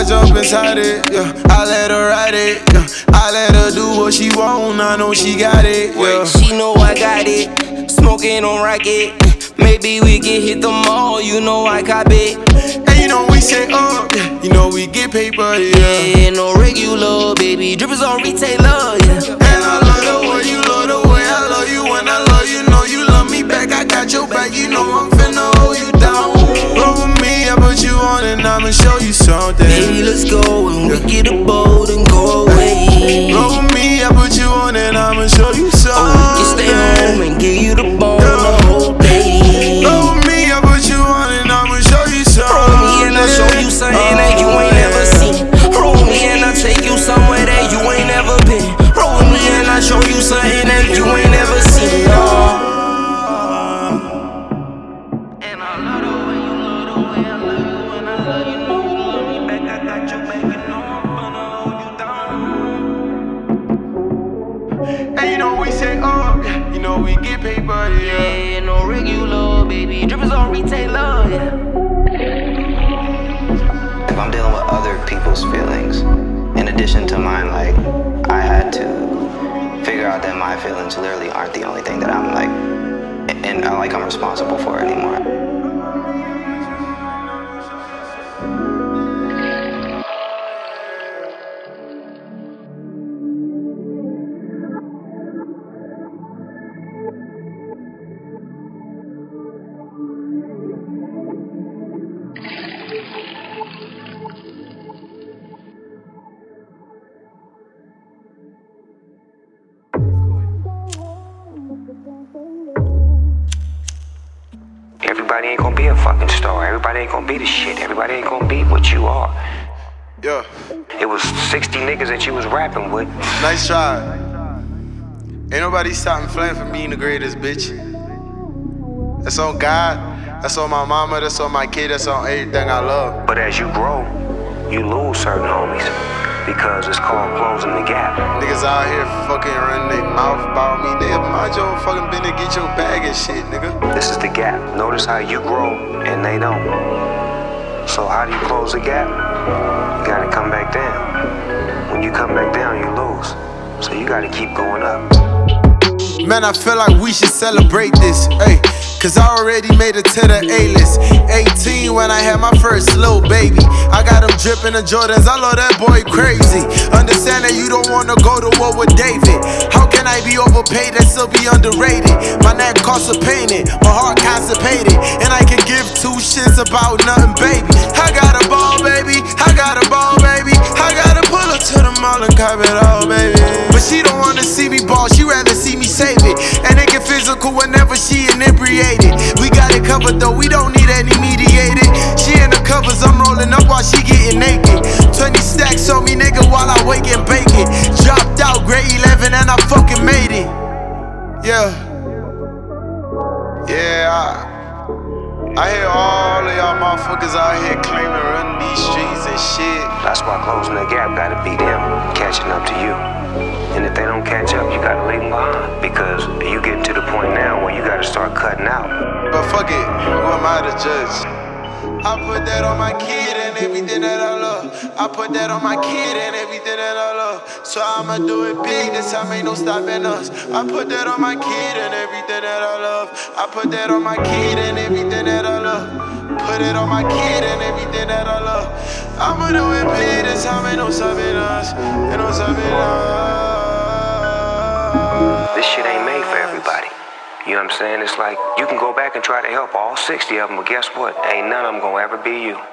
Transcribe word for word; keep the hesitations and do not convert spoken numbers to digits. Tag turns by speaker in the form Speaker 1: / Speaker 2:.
Speaker 1: I jump inside it, yeah. I let her ride it, yeah. I let her do what she want, I know she got it, yeah.
Speaker 2: She know I got it, smoking on rocket. Maybe we can hit the mall, you know I cop it.
Speaker 1: And you know we say up, yeah. You know we get paper, yeah.
Speaker 2: Yeah, no regular, baby, drippers on retailer, yeah.
Speaker 1: And I love the way you love the way I love you. When I love you, know you love me back. I got your back, you know I'm finna hold you down. Roll with me, I put you on and I'ma show you something.
Speaker 2: Baby, let's go and we get a boat and go away.
Speaker 1: Roll with me, I put you on and I'ma show you something.
Speaker 2: Oh, we can stay home and give you the bone the whole day.
Speaker 1: Roll with me, I put you on and I'ma show you something.
Speaker 2: Roll me and I'll show you something that you ain't never seen. Roll me and I'll take you somewhere that you ain't never been. Roll with me and I'll show you something that you ain't never seen. Oh. And I love the way you love the way I love you. And I love you, know you love me back. I got your back, you know I'm gonna hold you down.
Speaker 1: And you know we say up, yeah. You know we get paper, yeah.
Speaker 2: Yeah, no regular, baby, drippers on retailer, yeah.
Speaker 3: If I'm dealing with other people's feelings, in addition to mine, like, I had to figure out that my feelings literally aren't the only thing that I'm like, and I like I'm responsible for anymore.
Speaker 4: Everybody ain't gonna be a fucking star. Everybody ain't gonna be the shit. Everybody ain't gonna be what you are.
Speaker 1: Yeah.
Speaker 4: It was sixty niggas that you was rapping with.
Speaker 1: Nice try. Ain't nobody stopping flame from being the greatest, bitch. That's on God. That's on my mama. That's on my kid. That's on everything I love.
Speaker 4: But as you grow, you lose certain homies. Because it's called closing the gap.
Speaker 1: Niggas out here fucking running their mouth about me. Nigga, mind your fucking business, get your bag and shit, nigga.
Speaker 4: This is the gap. Notice how you grow and they don't. So how do you close the gap? You gotta come back down. When you come back down, you lose. So you gotta keep going up.
Speaker 1: Man, I feel like we should celebrate this, ayy. Cause I already made it to the A-list. eighteen when I had my first little baby. I got him dripping the Jordans, I love that boy crazy. Understand that you don't wanna go to war with David. How can I be overpaid and still be underrated? My neck costs a painting, my heart constipated. And I can give two shits about nothing, baby. I got a ball, baby, I got a ball, baby. I gotta pull up to the mall and cop it all, baby. But she don't wanna see me ball, she rather see me save it. And it get physical whenever she inebriated. We got it covered though, we don't need any mediated. She in the covers, I'm rolling up while she getting naked. twenty stacks on me, nigga, while I wake and bake it. Dropped out grade eleven and I fucking made it. Yeah. Yeah, I, I hear all of y'all motherfuckers out here claiming running these streets and shit.
Speaker 4: That's why closing the gap gotta be them catching up to you. And if they don't catch up, you gotta leave them behind. Because you getting to the point now where you gotta start cutting out.
Speaker 1: But fuck it, who am I to judge? I put that on my kid and everything that I love. I put that on my kid and everything that I love. So I'ma do it big, this time ain't no stopping us. I put that on my kid and everything that I love. I put that on my kid and everything that I love. Put it on my kid and everything that I love. I'ma do it big, this time ain't no stopping us. Ain't no stopping us.
Speaker 4: This shit ain't made for everybody. You know what I'm saying? It's like, you can go back and try to help all sixty of them, but guess what? Ain't none of them gonna ever be you.